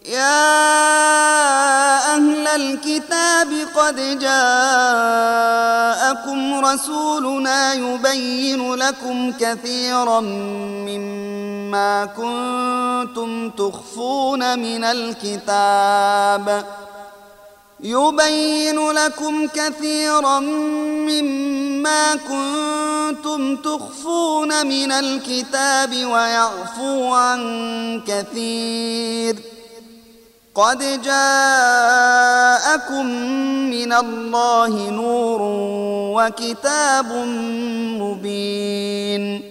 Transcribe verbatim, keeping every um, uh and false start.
يا أهل الكتاب قد جاءكم رسولنا يبين لكم كثيرا مما كنتم تخفون من الكتاب يبين لكم كثيرا مما كنتم تخفون من الكتاب ويعفو عن كثير قد جاءكم من الله نور وكتاب مبين